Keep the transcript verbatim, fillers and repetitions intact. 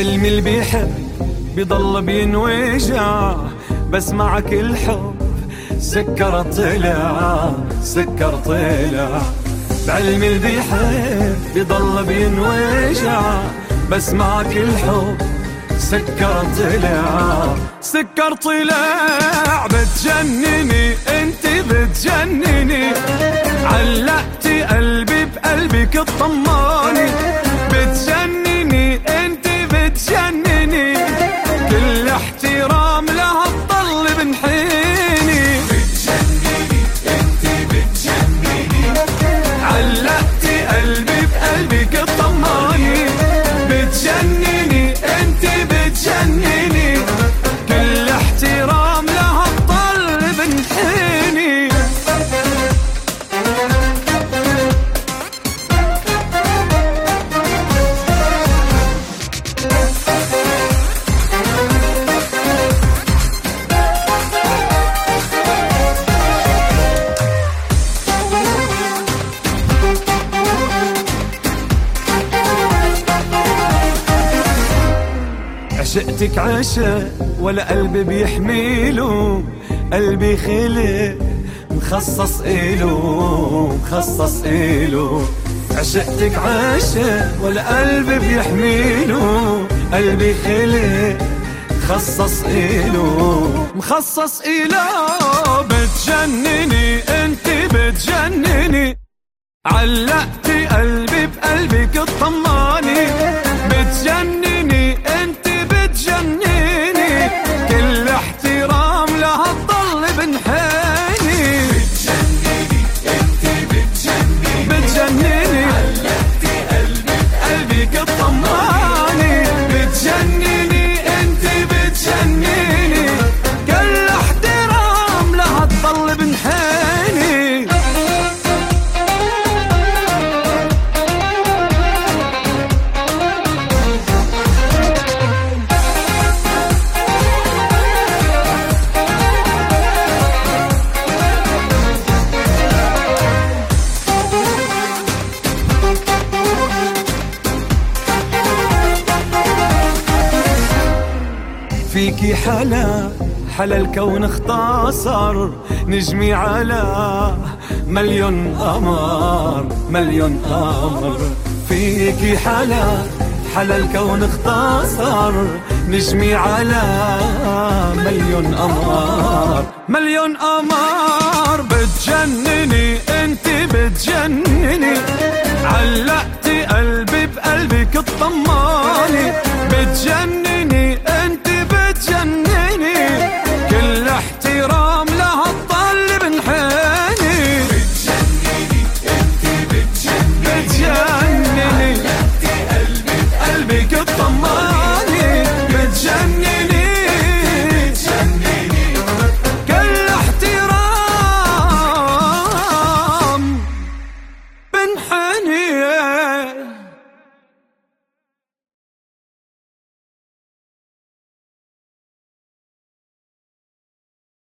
بعلمي اللي بيحب بيضل بينوجع، بس معك الحب سكر طلع سكر طلع. بعلمي اللي بيحب بيضل بينوجع، بس معك الحب سكر طلع سكر طلع. بتجنني انت بتجنني، علقتي قلبي بقلبك الطماني. بتجنني انت بتجنني، كل احترام لها تضل بنحيني. بتجنني انت بتجنني، علقتي قلبي بقلبك الطماني. بتجنني انت بتجنني، كل احترام لها تضل بنحيني. عشقتك عشق ولا قلبي بيحميله، قلبي خلق مخصص إله مخصص إله. عشقتك عشق ولا قلبي بيحميله، قلبي خلق مخصص إله مخصص إله. بتجنني انت بتجنني، علقتي قلبي بقلبك الطماني. بتجنني انت بتجنني، كل احترام لها تضل بنحيني. بتجنني انت بتجنني بتجنني، علقتي قلبي قلبك الطماني. بتجنني انت بتجنني، كل احترام لها تضل بنحيني. فيكي حلا حلا الكون اختصر، نجمي على مليون قمر مليون قمر. فيكي حلا حلا الكون اختصر، نجمي على مليون قمر مليون قمر. بتجنني انت بتجنني، علقت